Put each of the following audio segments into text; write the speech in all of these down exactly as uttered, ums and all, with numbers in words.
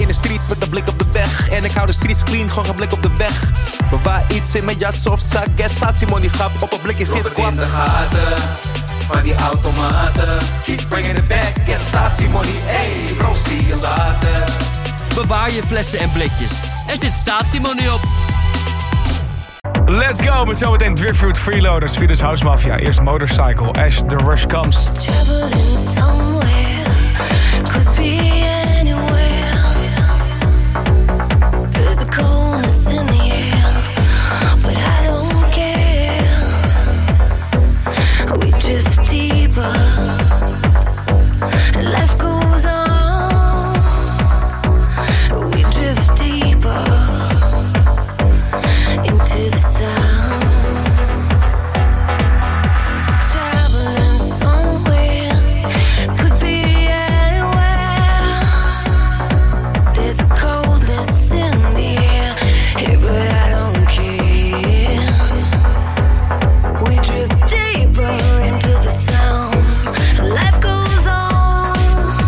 in de streets met een blik op de weg. En ik hou de streets clean, gewoon een blik op de weg. Bewaar iets in mijn jas of zak, get statiemoney grap. Op een blikje zit kwam. in de gaten van die automaten. Keep bringing it back, get statiemoney. Ey, bro, zie je later. Bewaar je flessen en blikjes. Er zit statiemoney op. Let's go, met zometeen Driftwood, Freeloaders, Swedish House Mafia. Eerst Motorcycle, As the Rush Comes. Traveling somewhere, could be anywhere. There's a coldness in the air, but I don't care. We drift deeper, and life goes on. We drift deeper into the sound. Traveling somewhere, could be anywhere. There's a coldness in the air, hey, but I don't care. We drift deeper into the sound. Life goes on.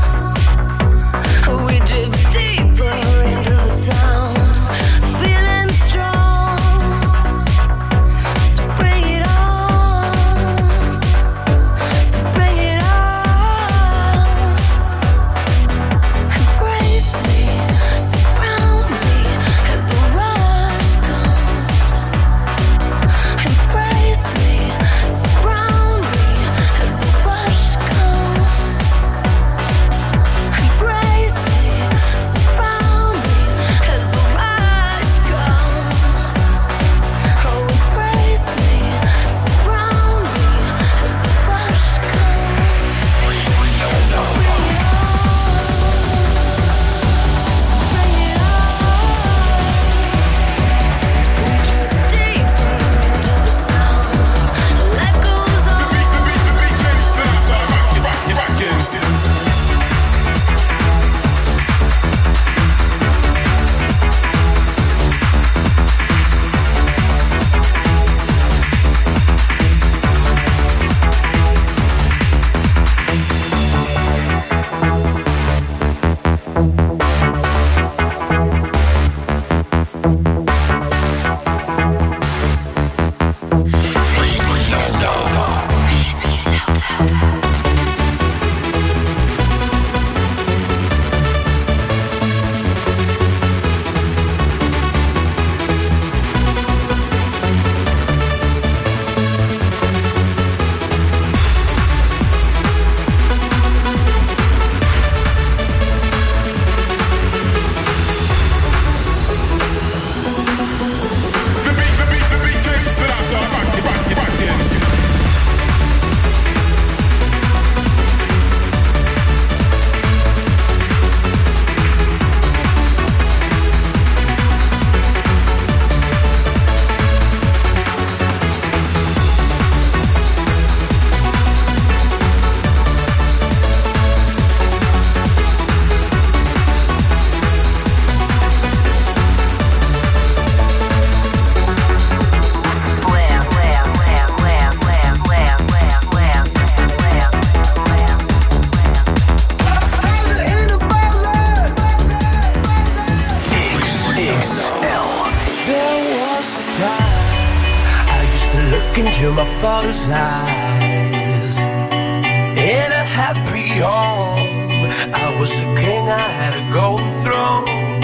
We drift deeper into the sound. Feeling strong. So bring it on. So bring it on. Embrace me, surround me as the rush comes. Embrace me, surround me as the rush comes. Embrace me, surround me as the rush comes. Oh, embrace me, surround me as the rush comes. Bring it on. Bring it on. We drift deeper into the sound. Life goes on. There was a time I used to look into my father's eyes. In a happy home, I was a king, I had a golden throne.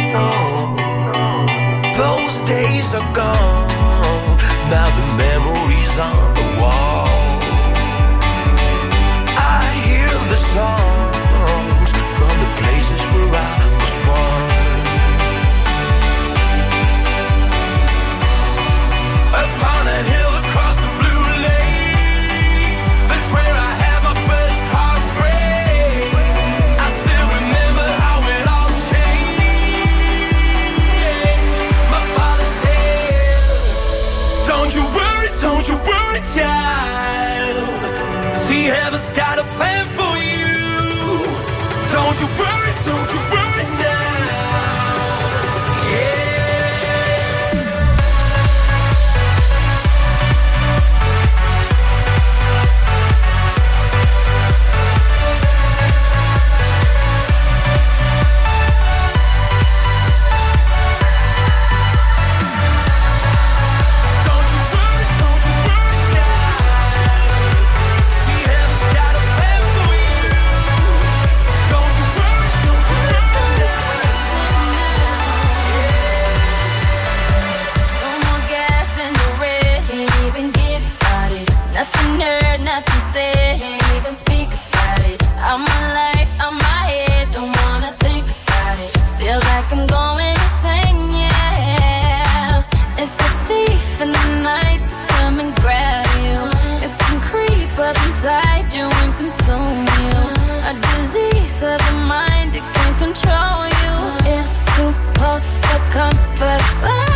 Those days are gone, now the memories on the wall. I hear the songs from the places where I was born. Upon a hill across the blue lake, that's where I had my first heartbreak. I still remember how it all changed. My father said, don't you worry, don't you worry, Feels like I'm going insane, yeah. It's a thief in the night to come and grab you. It can creep up inside you and consume you. A disease of the mind, it can control you. It's too close for comfort. Oh.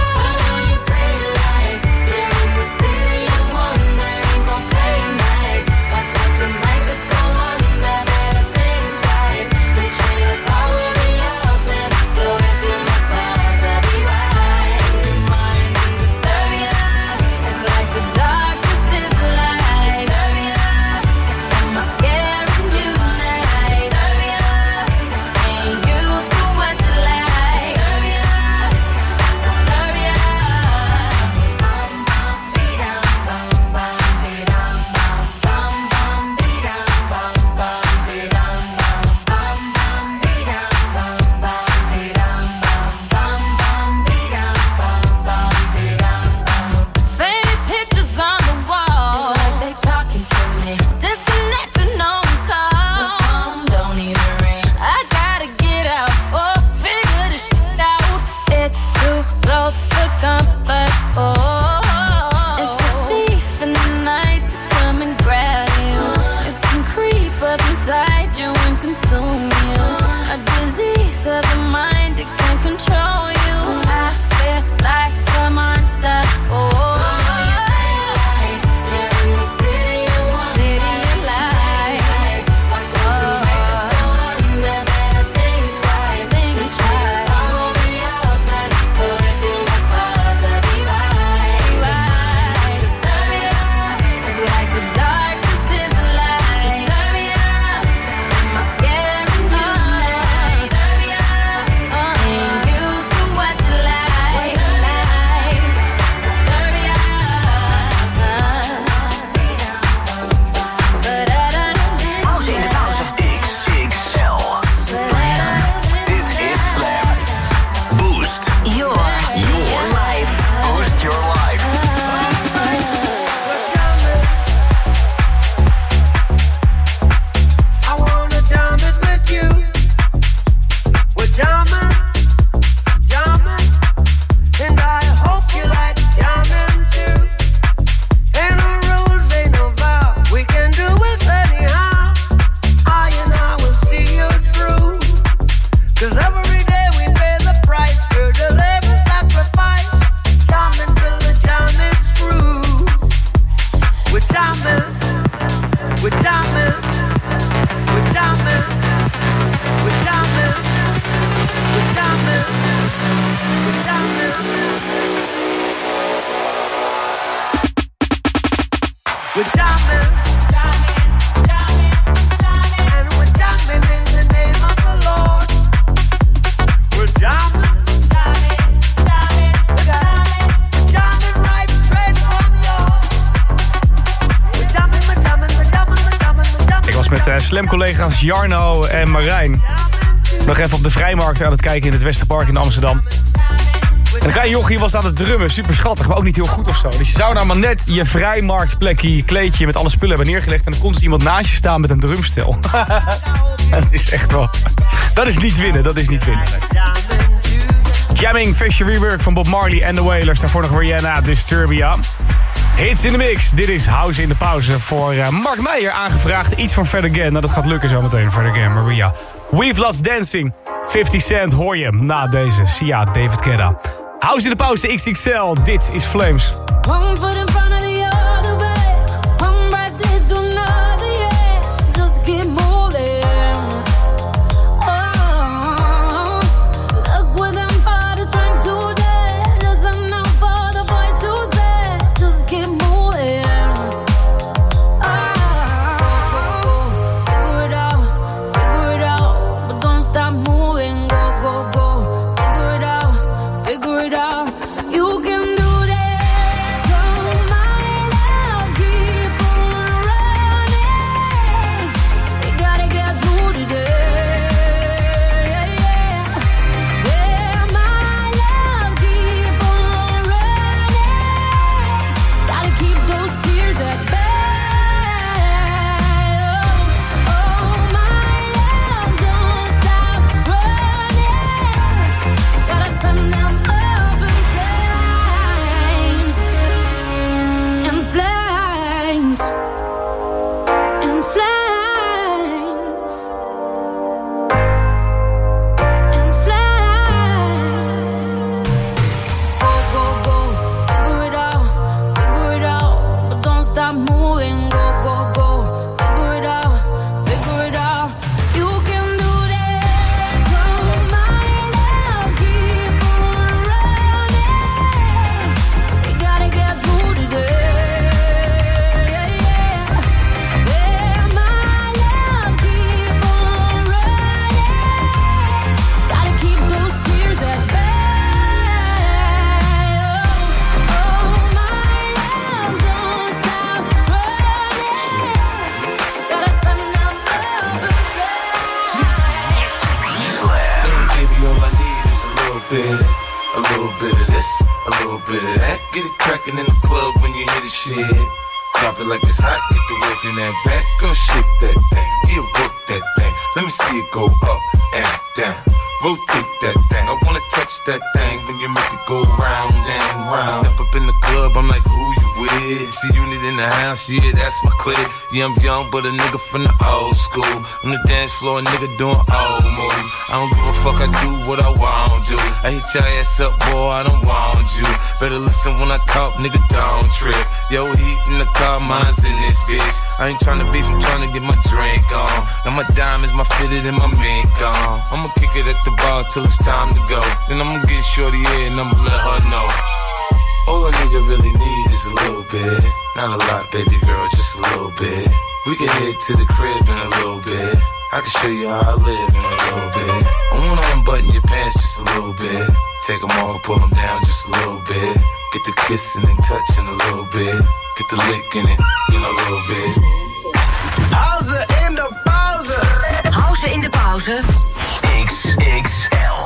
Slam-collega's Jarno en Marijn nog even op de Vrijmarkt aan het kijken in het Westerpark in Amsterdam. En een klein jochie was aan het drummen, super schattig, maar ook niet heel goed of zo. Dus je zou nou maar net je Vrijmarktplekje, kleedje met alle spullen hebben neergelegd en dan komt er iemand naast je staan met een drumstel. Dat is echt wel... Dat is niet winnen, dat is niet winnen. Jamming, Fisher Rework van Bob Marley en The Wailers. Daarvoor nog Rihanna, Disturbia. Hits in de mix. Dit is House in de Pauze voor uh, Mark Meijer aangevraagd. Iets van Fred Again. Nou, dat gaat lukken zo meteen. Fred Again, Maria. We've Lost Dancing. fifty Cent hoor je na deze. Sia, David Guetta. House in de Pauze, X X L. Dit is Flames. One foot in front of the other way. One breath leads to another, yeah. Just keep moving. Oh, look what them fathers trying to do. There's enough for the boys to say. Just keep moving. Oh, figure it out, figure it out. But don't stop moving. Go, go, go. Figure it out, figure it out. You can do that. So much. bit. A little bit of this, a little bit of that. Get it crackin' in the club when you hear the shit. Drop it like it's hot, get the work in that back. Girl, shake that thing, yeah, work that thing. Let me see it go up and down. Rotate that thing, I wanna touch that thing when you make it go round and round. Step up in the club, I'm like, who you with? See unit in the house, yeah, that's my clique. Yeah, I'm young, but a nigga from the old school. On the dance floor, a nigga doing old moves. I don't give a fuck, I do what I want to. I hit your ass up, boy, I don't want you. Better listen when I talk, nigga, don't trip. Yo, heat in the car, mine's in this bitch. I ain't tryna beef, I'm tryna get my drink on. Now my diamonds, my fitted, and my mink on. I'ma kick it at the bar till it's time to go. Then I'ma get shorty here and I'ma let her know. All a nigga really need is a little bit. Not a lot, baby girl, just a little bit. We can head to the crib in a little bit. I can show you how I live in a little bit. I wanna unbutton your pants just a little bit. Take them off, pull them down just a little bit. Get the kissing and touching a little bit. Get the licking it in a little bit. Pauze in de pauze. Pauze in de pauze. X X L.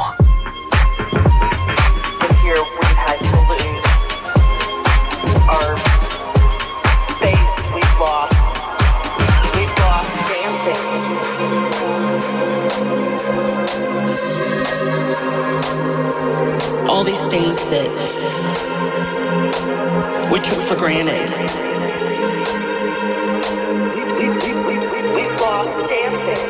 Here we had to lose our space. We've lost. We've lost dancing. All these things that we took for granted. We, we, we, we, we've lost dancing.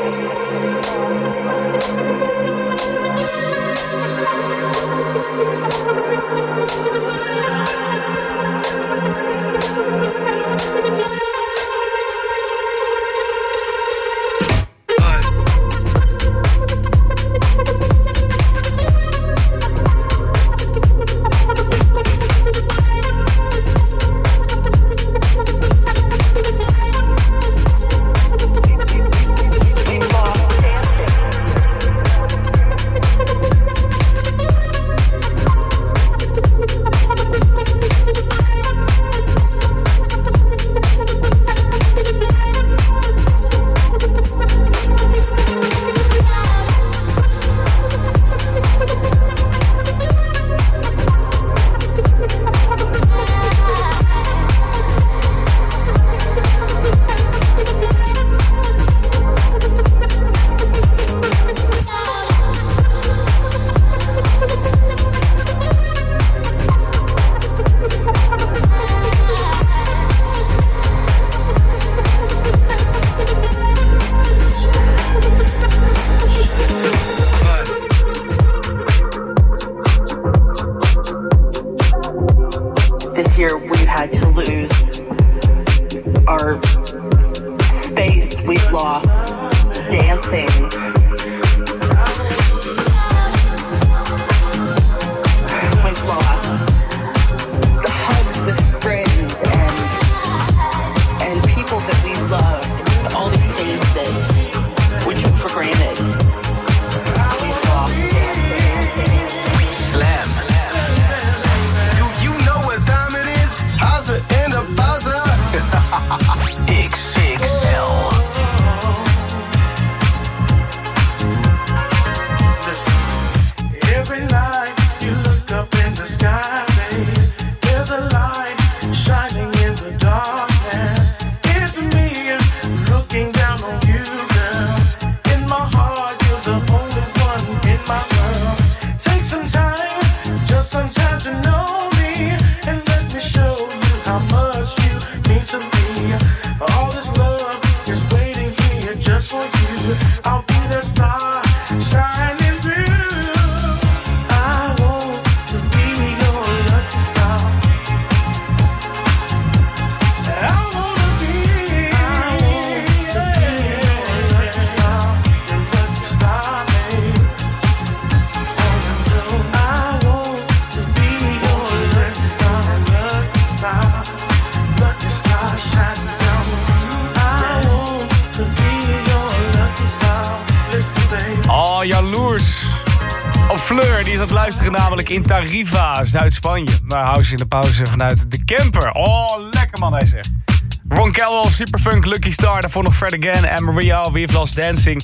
Namelijk in Tarifa, Zuid-Spanje. Maar hou ze in de pauze vanuit de camper. Oh, lekker man, hij zegt. Ron Cowell, Superfunk, Lucky Star. Daarvoor nog Fred Again en Maria, We've Lost Dancing.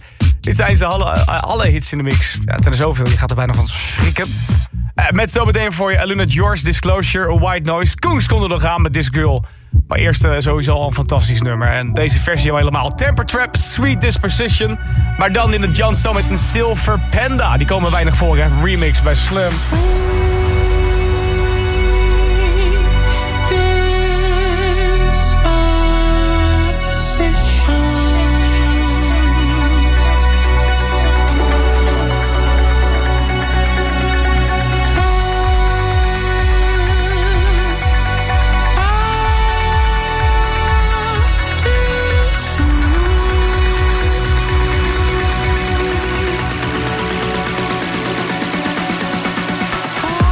Dit zijn ze alle, alle hits in de mix. Ja, het zijn er zoveel, je gaat er bijna van schrikken. Uh, met zometeen voor je Aluna George, Disclosure, White Noise. Koens komt er nog aan met This Girl. Maar eerst uh, sowieso al een fantastisch nummer. En deze versie al helemaal. Temper Trap, Sweet Disposition. Maar dan in het John Summit een Silver Panda. Die komen weinig voor, hè. Remix bij Slim. Oh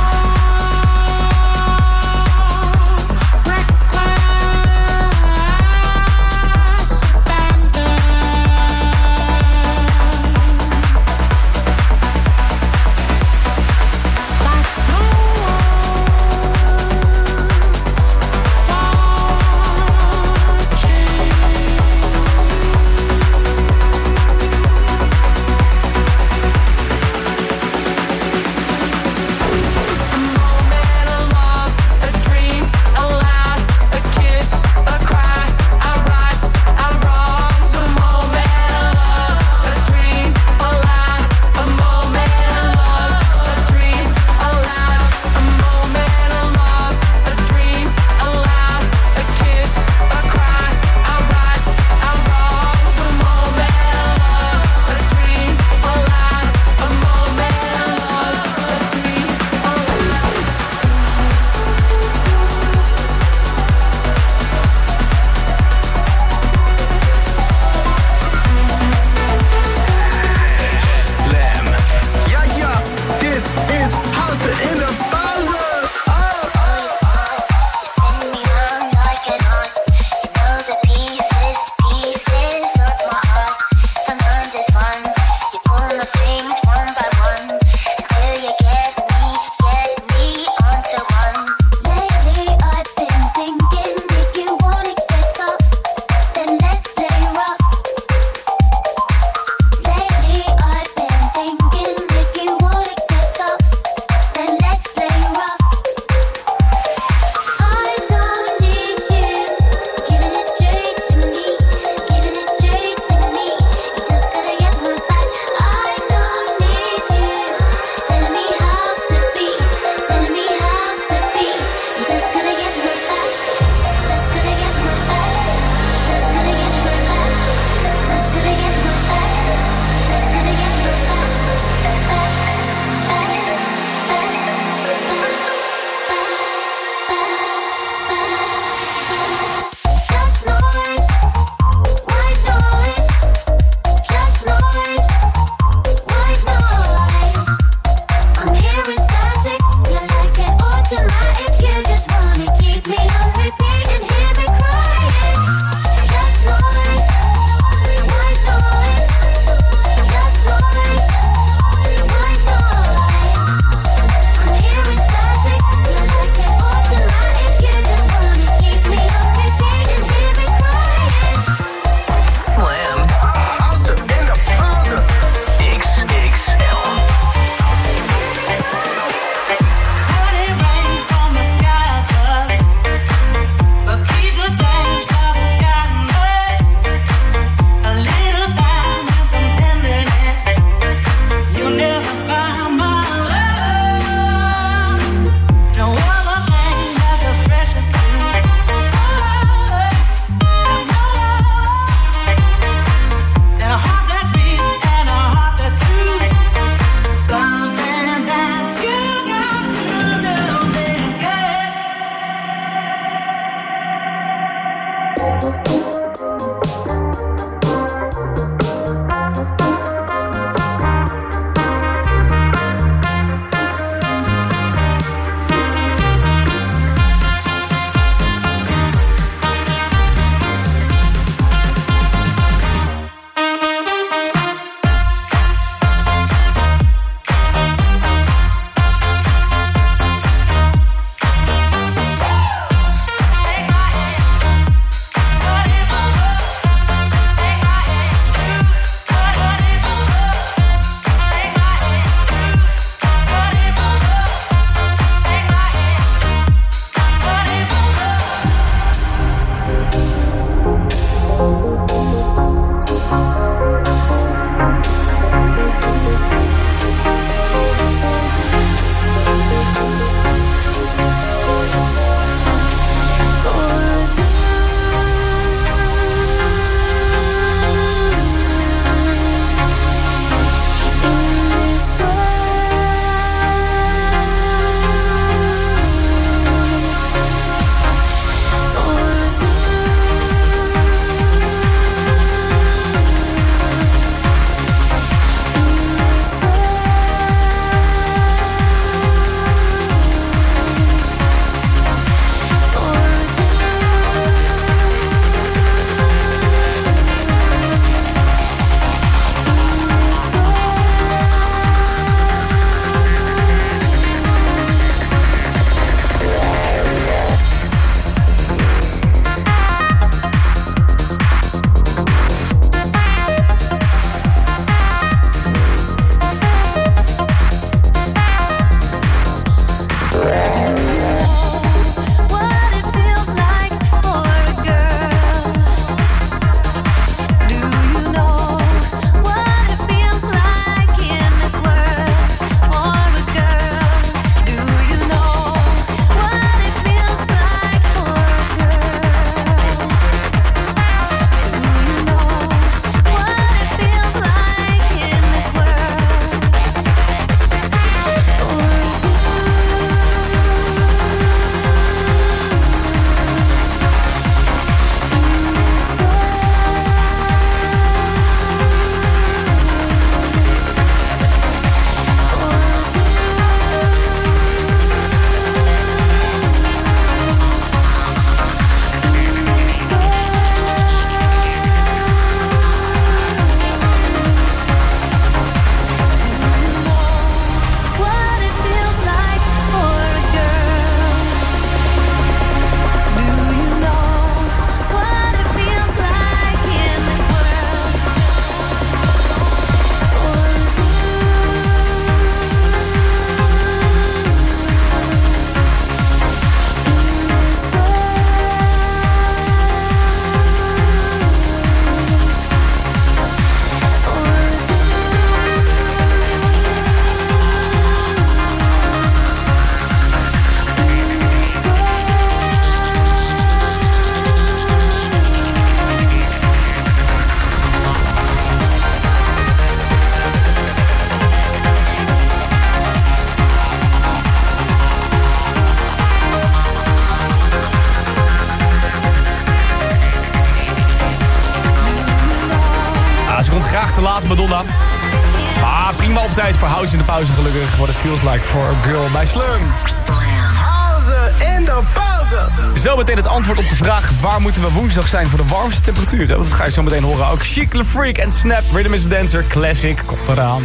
graag te laat, Madonna. Ah, prima op tijd voor House in de pauze gelukkig. What it feels like for a girl bij Slum. House in de pauze. Zometeen het antwoord op de vraag... waar moeten we woensdag zijn voor de warmste temperaturen? Dat ga je zo meteen horen. Ook Chic Le Freak en Snap, Rhythm is a Dancer, Classic, komt eraan.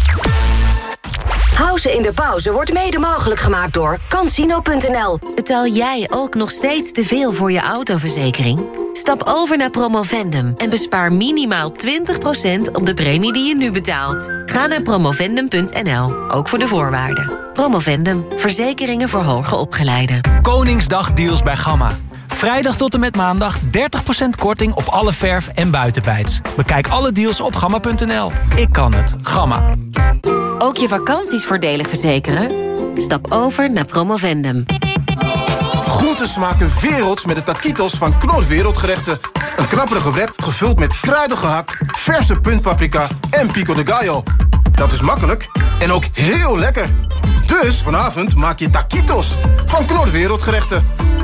House in de pauze wordt mede mogelijk gemaakt door Cansino punt n l. Betaal jij ook nog steeds te veel voor je autoverzekering? Stap over naar Promovendum en bespaar minimaal twintig procent op de premie die je nu betaalt. Ga naar promovendum punt n l, ook voor de voorwaarden. Promovendum, verzekeringen voor hoger opgeleiden. Koningsdagdeals bij Gamma. Vrijdag tot en met maandag dertig procent korting op alle verf en buitenbijts. Bekijk alle deals op gamma punt n l. Ik kan het. Gamma. Ook je vakanties voordelig verzekeren? Stap over naar Promovendum. Groenten smaken werelds met de taquitos van Knor Wereldgerechten. Een knapperige wrap gevuld met kruidige hak, verse puntpaprika en pico de gallo. Dat is makkelijk en ook heel lekker. Dus vanavond maak je taquitos van Knor Wereldgerechten.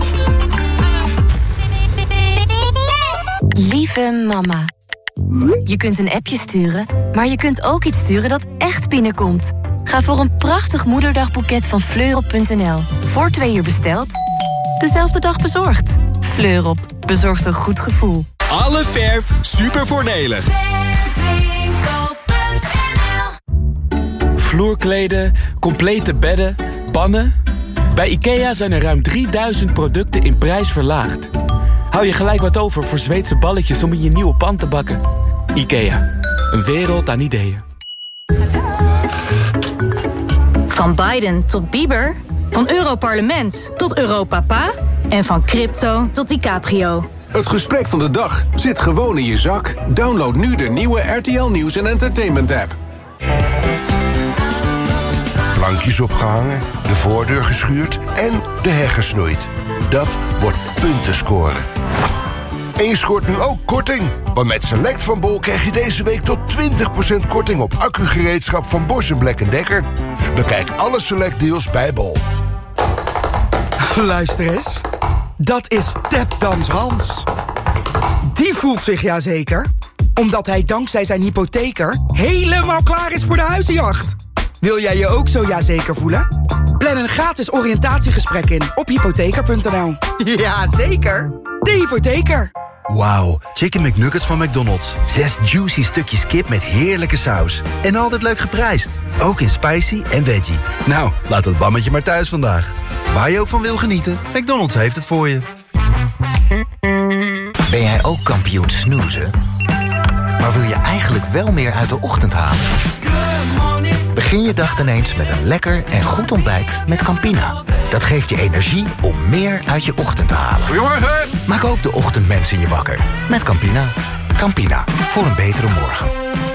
Lieve mama. Je kunt een appje sturen, maar je kunt ook iets sturen dat echt binnenkomt. Ga voor een prachtig moederdagboeket van Fleurop punt n l. Voor twee uur besteld, dezelfde dag bezorgd. Fleurop, bezorgt een goed gevoel. Alle verf super voordelig. Vloerkleden, complete bedden, pannen. Bij IKEA zijn er ruim drieduizend producten in prijs verlaagd. Hou je gelijk wat over voor Zweedse balletjes om in je nieuwe pan te bakken. IKEA, een wereld aan ideeën. Van Biden tot Bieber, van Europarlement tot Europapa en van crypto tot DiCaprio. Het gesprek van de dag zit gewoon in je zak. Download nu de nieuwe R T L Nieuws en Entertainment app. Plankjes opgehangen, de voordeur geschuurd en de heg gesnoeid. Dat wordt punten scoren. En je scoort nu ook korting. Want met Select van Bol krijg je deze week tot twintig procent korting op accugereedschap van Bosch en Black en Decker. Bekijk alle Select deals bij Bol. Luister eens. Dat is Tapdans Hans. Die voelt zich jazeker, omdat hij dankzij zijn hypotheker helemaal klaar is voor de huizenjacht. Wil jij je ook zo jazeker voelen? Plan een gratis oriëntatiegesprek in op hypotheker punt n l. Ja, zeker. De hypotheker. Wauw, Chicken McNuggets van McDonald's. Zes juicy stukjes kip met heerlijke saus. En altijd leuk geprijsd. Ook in spicy en veggie. Nou, laat dat bammetje maar thuis vandaag. Waar je ook van wil genieten, McDonald's heeft het voor je. Ben jij ook kampioen snoezen? Maar wil je eigenlijk wel meer uit de ochtend halen? Begin je dag ineens met een lekker en goed ontbijt met Campina. Dat geeft je energie om meer uit je ochtend te halen. Goedemorgen! Maak ook de ochtendmensen je wakker met Campina. Campina, voor een betere morgen.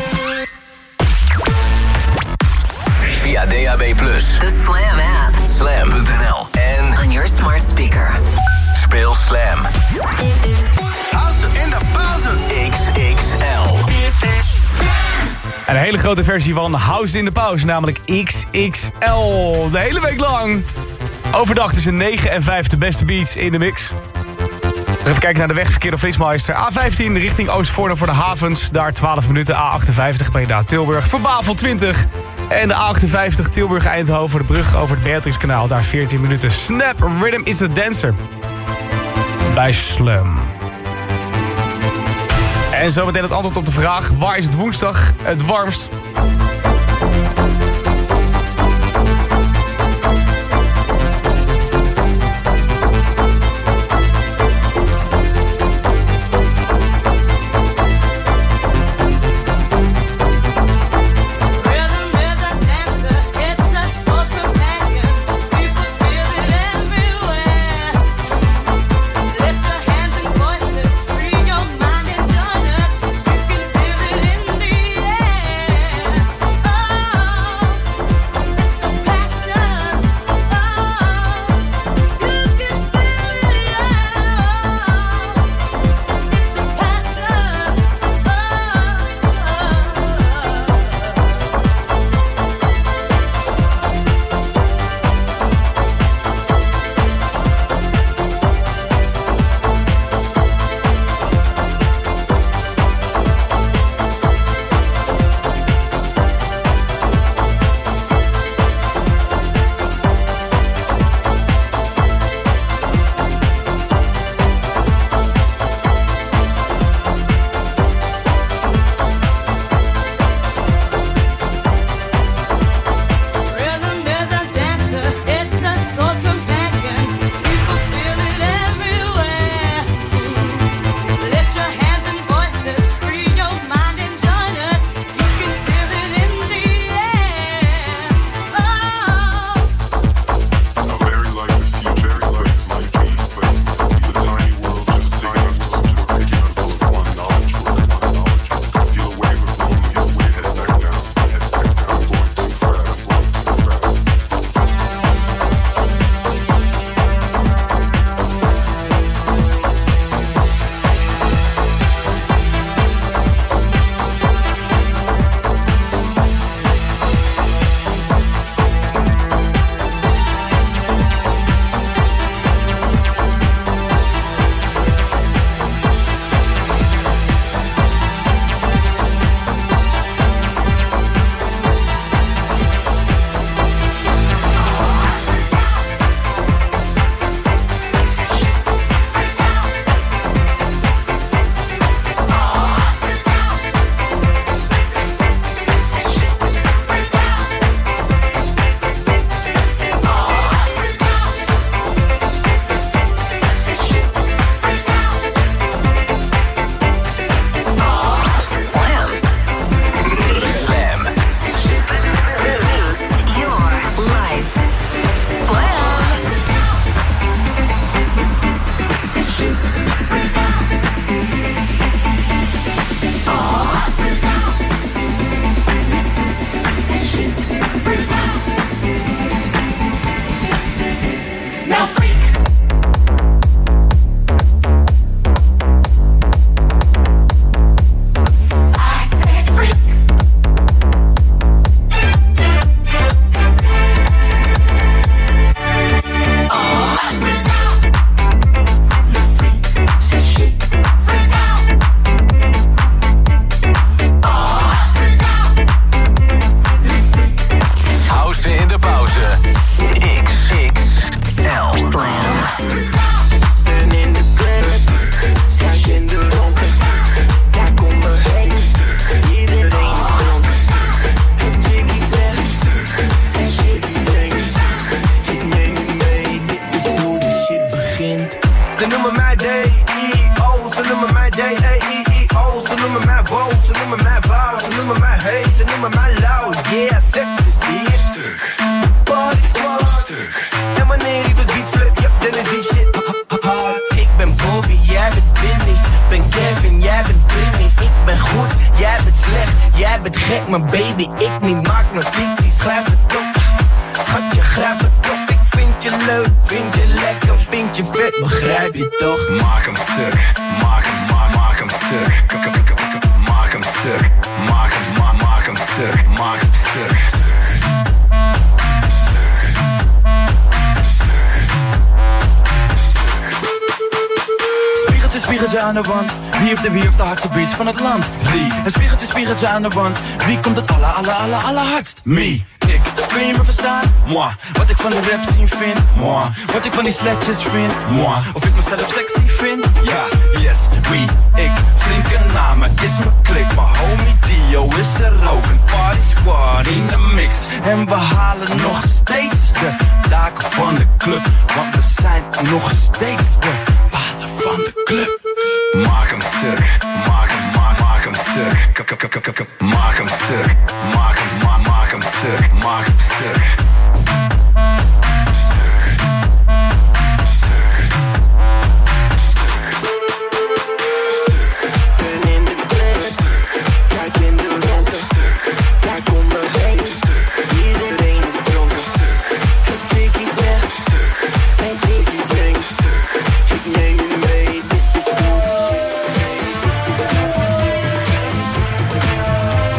Via D A B plus, De Slam app. slam punt n l en On your smart speaker. speel Slam. House in de pauze. X X L. En een hele grote versie van House in de pauze, namelijk X X L. De hele week lang. Overdag tussen negen en vijf de beste beats in de mix. Even kijken naar de wegverkeer op Flitsmeister. A vijftien richting Oostvoorne voor de havens. Daar twaalf minuten. A achtenvijftig Breda Tilburg voor Bavel twintig. En de A achtenvijftig Tilburg-Eindhoven voor de brug over het Beatrixkanaal. Daar veertien minuten. Snap, Rhythm is a Dancer. Bij Slum. En zometeen het antwoord op de vraag: waar is het woensdag het warmst? Now freak. I said freak. Oh, I freak out. The freak says she freak out. Oh, I freak out. The freak says House in de pauze. X X L Slam. Ben in de club, sta in de ronde. Daar komt me heen, iedereen is dronken. Het chickie slecht, zijn chickie links. Ik neem je mee, dit is hoe de shit begint. Ze noemen mij D I O, ze noemen mij D E I O. Ze noemen mij Bo, ze noemen mij Wauw. Ze noemen mij Hey, ze noemen mij Lauw. Yeah, zeg je zie je. Party squad. En wanneer die dus beat flip, yep, dan is die shit hard. Ik ben Bobby, jij bent Vinny. Ben Kevin, jij bent Britney. Ik ben goed, jij bent slecht. Jij bent gek, maar baby, ik niet. Maak notities, schrijf het op. Schatje, grijp het op. Ik vind je leuk, vind je lekker, vind je vet, begrijp je toch? Maak hem stuk, maak hem, maak, maak hem stuk. K- k- k- k- Maak hem stuk, maak hem, ma- maak hem stuk, maak hem stuk. Spiegeltje, spiegeltje aan de wand. Wie heeft de wie heeft de hardste beats van het land? Wie? Een spiegeltje, spiegeltje aan de wand. Wie komt het alle, alle, alle, alle hardst? Me. Ik. Kun je me verstaan? Moi. Wat ik van de rap scene vind? Moi. Wat ik van die sletjes vind? Moi. Of ik mezelf sexy vind? Ja. Yes. Wie. Ik. Flinke namen is mijn klik. Maar homie Dio is er ook. Een party squad in de mix. En we halen nog steeds de daken van de club. Want we zijn nog steeds de bazen van de club. Maak hem stuk, maak hem, maak, maak hem stuk. K- k- k- k- k- Maak hem stuk, maak hem, ma- maak hem stuk, maak hem stuk. Ben in de club, kijk in de ronde. Daar komt me heen, iedereen is dronken. Het chickie slecht, en chickie links. Ik neem je mee, dit is hoe de shit. Dit is hoe de shit.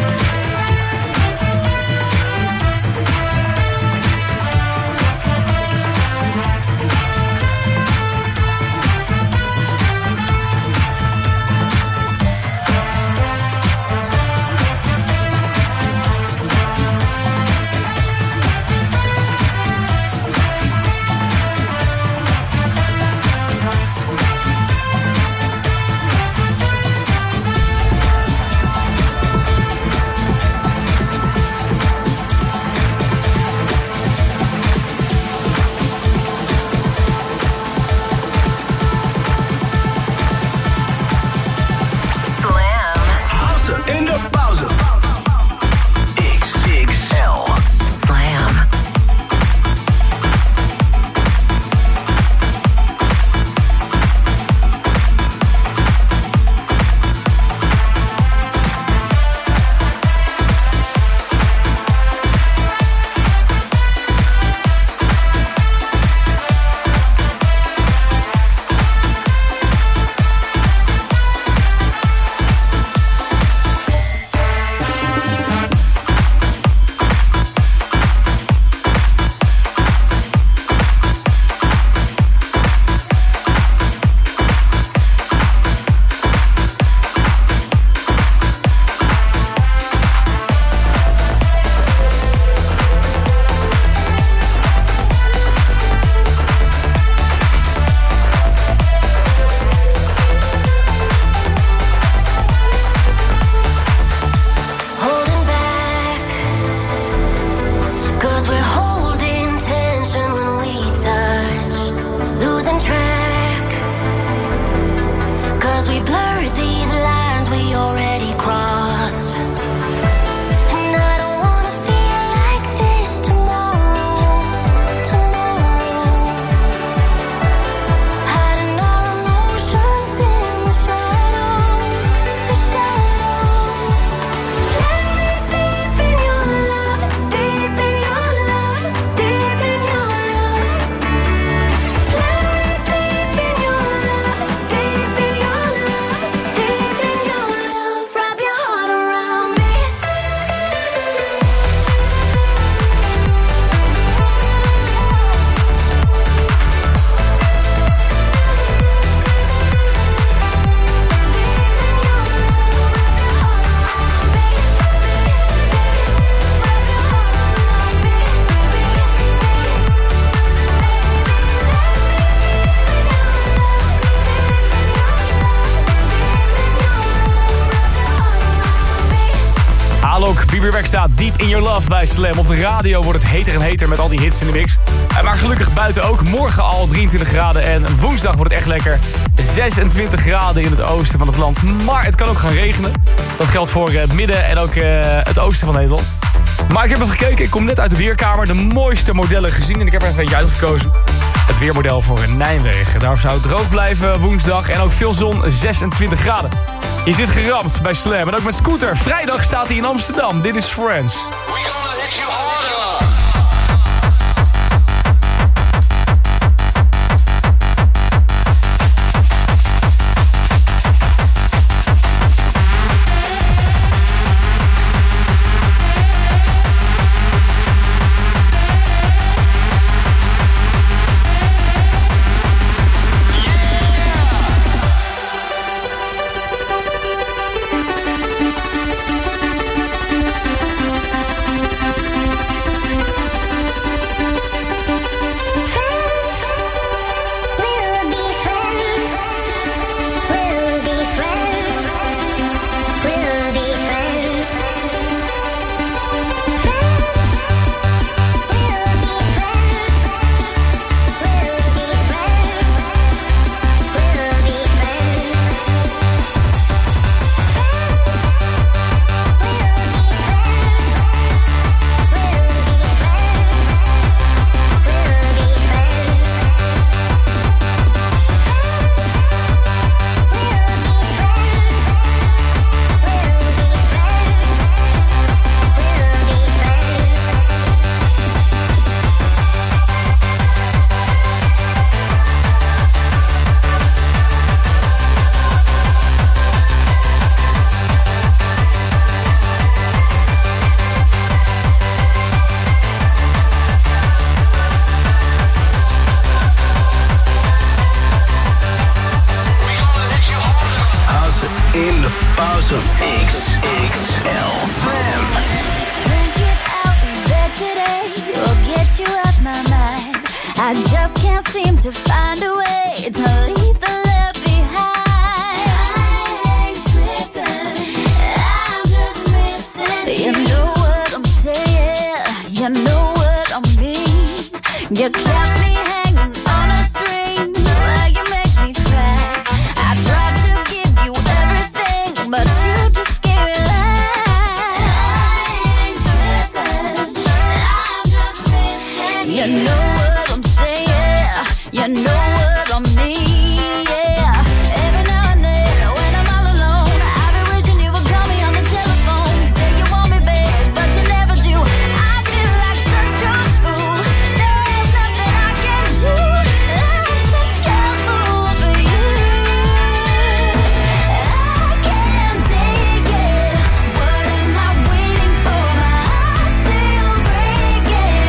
Sterk staat Deep in Your Love bij Slam. Op de radio wordt het heter en heter met al die hits in de mix. Maar gelukkig buiten ook. Morgen al drieëntwintig graden en woensdag wordt het echt lekker. zesentwintig graden in het oosten van het land. Maar het kan ook gaan regenen. Dat geldt voor het midden en ook uh, het oosten van Nederland. Maar ik heb even gekeken. Ik kom net uit de weerkamer. De mooiste modellen gezien. En ik heb er even eentje uitgekozen. Het weermodel voor Nijmegen. Daar zou het droog blijven woensdag. En ook veel zon, zesentwintig graden. Je zit geramd bij Slam. En ook met Scooter. Vrijdag staat hij in Amsterdam. Dit is Friends.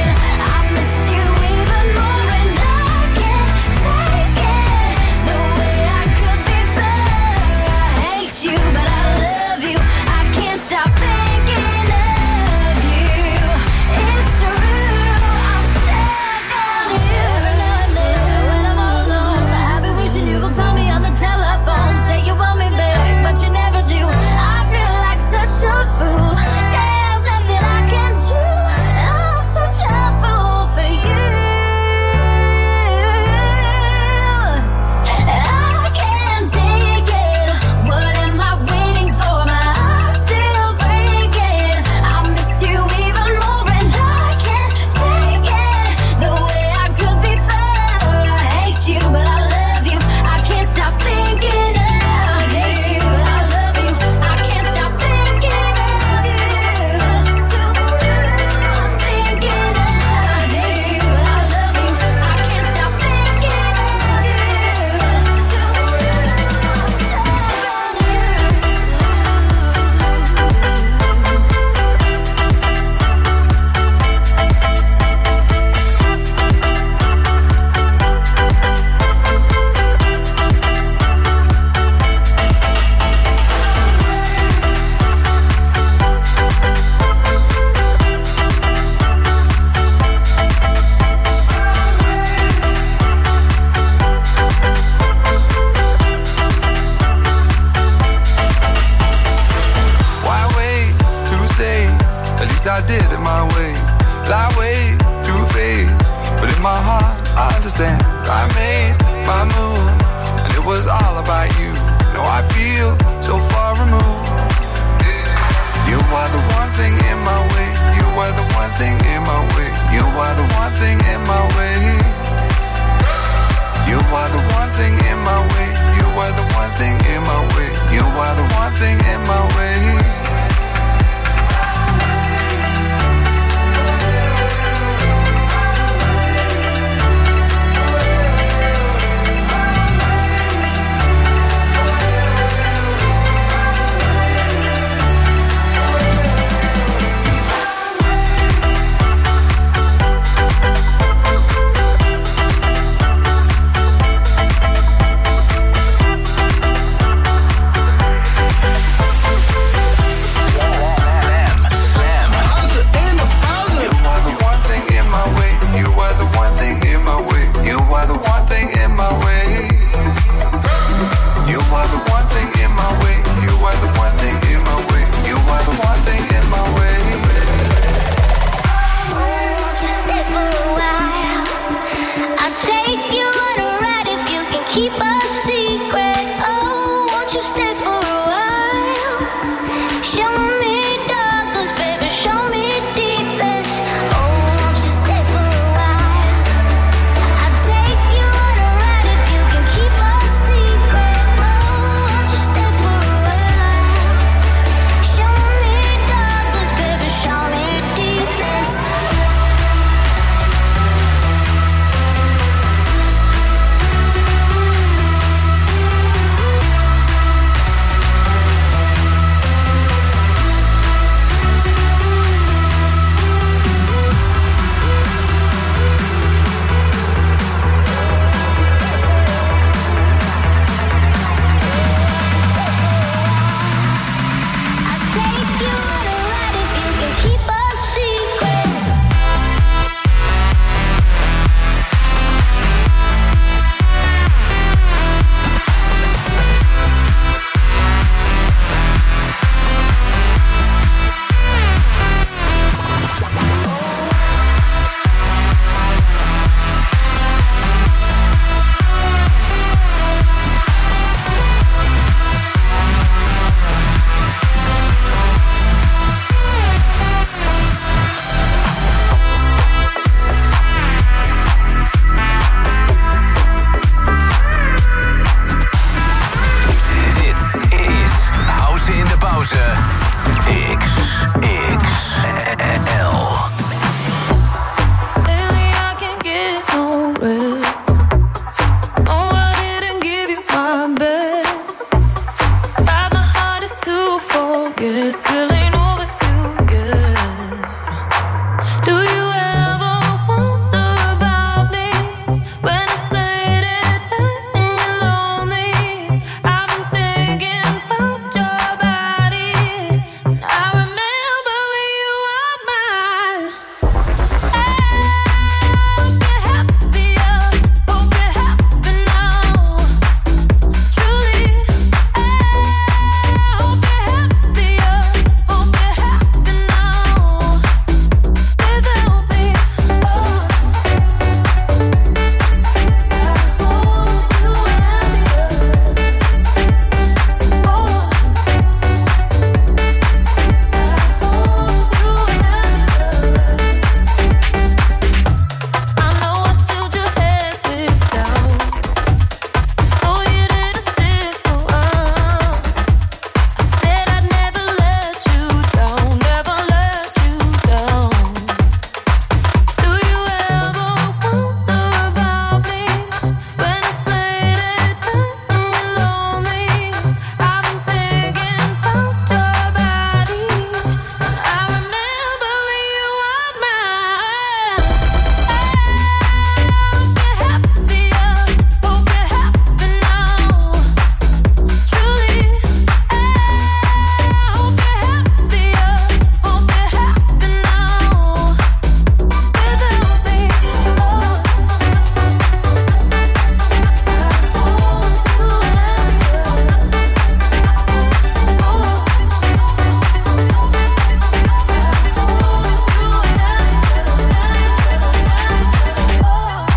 The way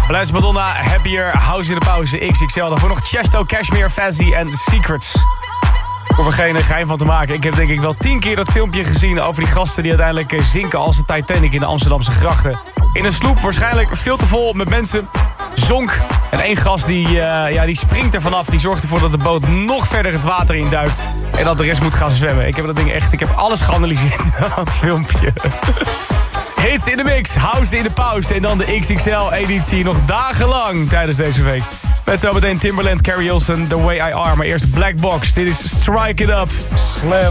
Blijf Madonna, Happier, House in de Pauze, X X L. Daarvoor nog Chesto, Cashmere, Fazzy en Secrets. Ik hoef er geen geheim van te maken. Ik heb denk ik wel tien keer dat filmpje gezien over die gasten die uiteindelijk zinken als de Titanic in de Amsterdamse grachten. In een sloep, waarschijnlijk veel te vol met mensen. Zonk. En één gast die, uh, ja, die springt er vanaf. Die zorgt ervoor dat de boot nog verder het water induikt. En dat de rest moet gaan zwemmen. Ik heb dat ding echt, ik heb alles geanalyseerd in dat filmpje. Hits in de mix, house in de pauze. En dan de X X L-editie nog dagenlang tijdens deze week. Met zometeen Timbaland, Carrie Hilson, The Way I Are. Maar eerst Black Box. Dit is Strike It Up. Slam.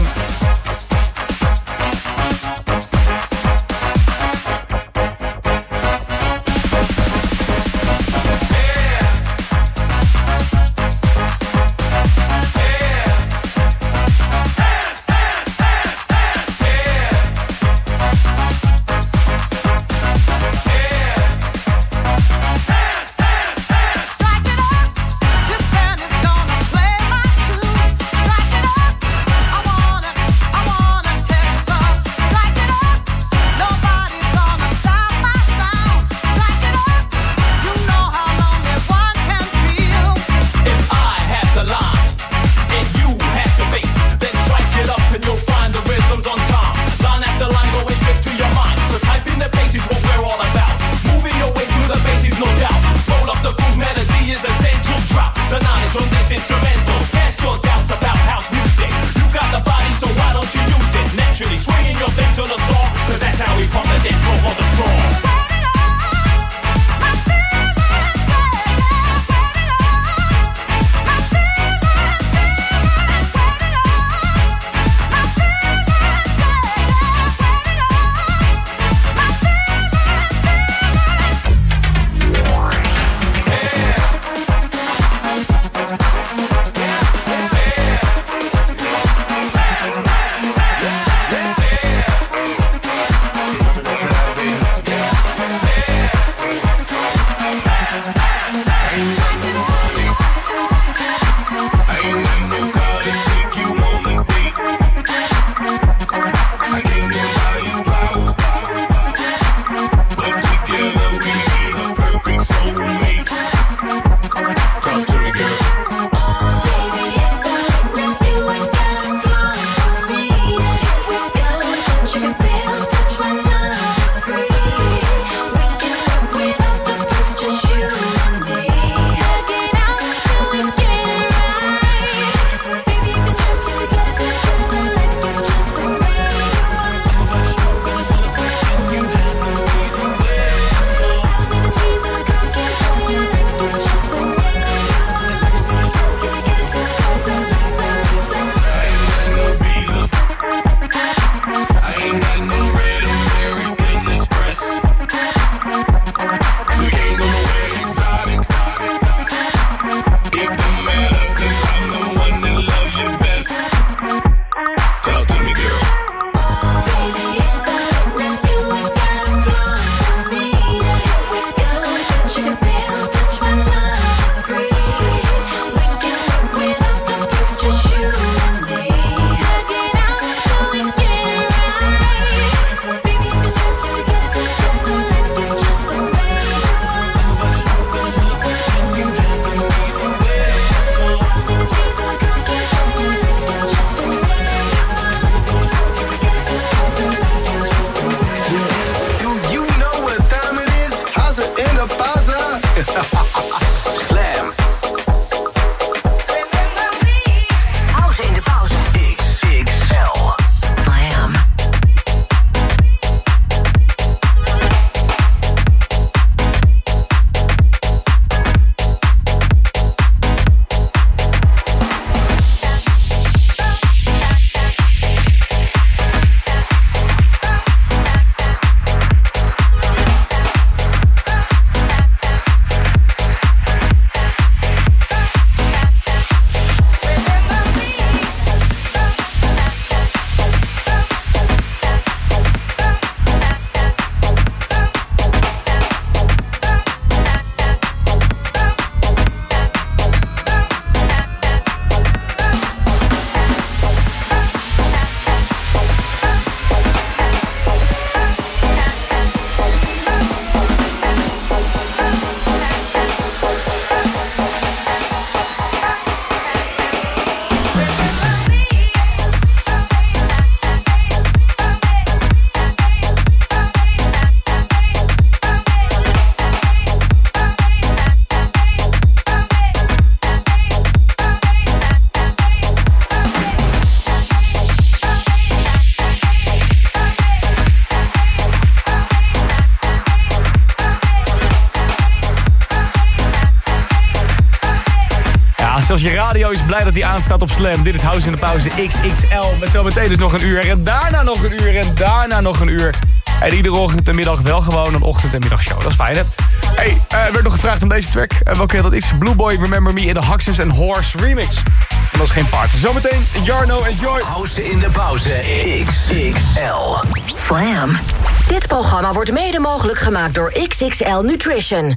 zelfs je radio is blij dat hij aanstaat op Slam. Dit is House in de Pauze X X L. Met zometeen dus nog een uur. En daarna nog een uur. En daarna nog een uur. En iedere ochtend en middag wel gewoon een ochtend- en middagshow. Dat is fijn, hè? Hey, er uh, werd nog gevraagd om deze track. Uh, welke dat is? Blue Boy, Remember Me in de Haxes and Horse remix. En dat is geen paard. Zometeen Jarno en Joy. House in de Pauze X X L. Slam. Dit programma wordt mede mogelijk gemaakt door X X L Nutrition.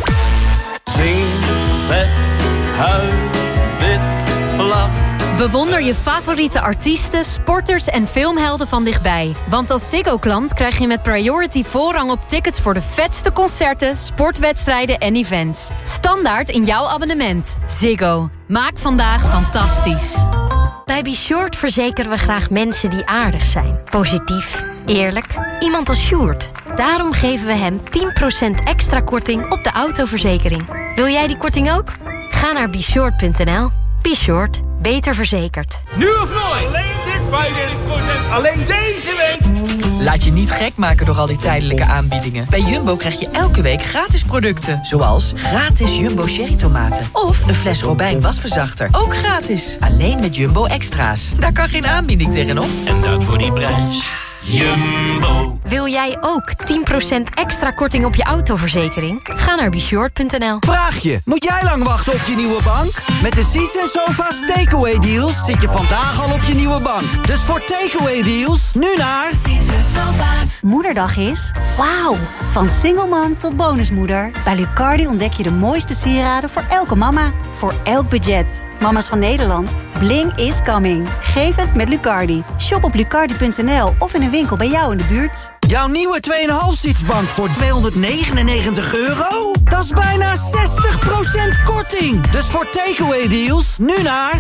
Zing met huid wit blad. Bewonder je favoriete artiesten, sporters en filmhelden van dichtbij. Want als Ziggo-klant krijg je met Priority voorrang op tickets voor de vetste concerten, sportwedstrijden en events. Standaard in jouw abonnement. Ziggo. Maak vandaag fantastisch. Bij Be Short verzekeren we graag mensen die aardig zijn. Positief, eerlijk, iemand als Sjoerd. Daarom geven we hem tien procent extra korting op de autoverzekering. Wil jij die korting ook? Ga naar be short punt n l. Be Short. Beter verzekerd. Nu of nooit? Alleen dit vijfendertig procent. Alleen deze week. Laat je niet gek maken door al die tijdelijke aanbiedingen. Bij Jumbo krijg je elke week gratis producten. Zoals gratis Jumbo Cherry tomaten. Of een fles Robijn wasverzachter. Ook gratis. Alleen met Jumbo Extra's. Daar kan geen aanbieding tegenop. En dat voor die prijs. Jumbo. Wil jij ook tien procent extra korting op je autoverzekering? Ga naar be short punt n l. Vraag je, moet jij lang wachten op je nieuwe bank? Met de Seats en Sofa's Takeaway Deals zit je vandaag al op je nieuwe bank. Dus voor Takeaway Deals, nu naar... Moederdag is wauw. Van single-mom tot bonusmoeder. Bij Lucardi ontdek je de mooiste sieraden voor elke mama. Voor elk budget. Mama's van Nederland, bling is coming. Geef het met Lucardi. Shop op lucardi punt n l of in een winkel bij jou in de buurt. Jouw nieuwe twee komma vijf zitsbank voor tweehonderdnegenennegentig euro? Dat is bijna zestig procent korting. Dus voor Takeaway Deals, nu naar...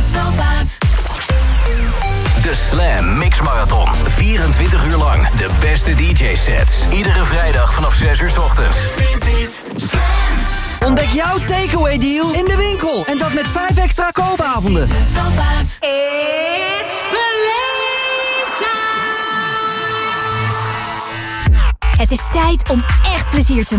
De Slam Mix Marathon. vierentwintig uur lang de beste D J-sets. Iedere vrijdag vanaf zes uur 's ochtends. Ontdek jouw Takeaway Deal in de winkel. En dat met vijf extra koopavonden. It's Het is tijd om echt plezier te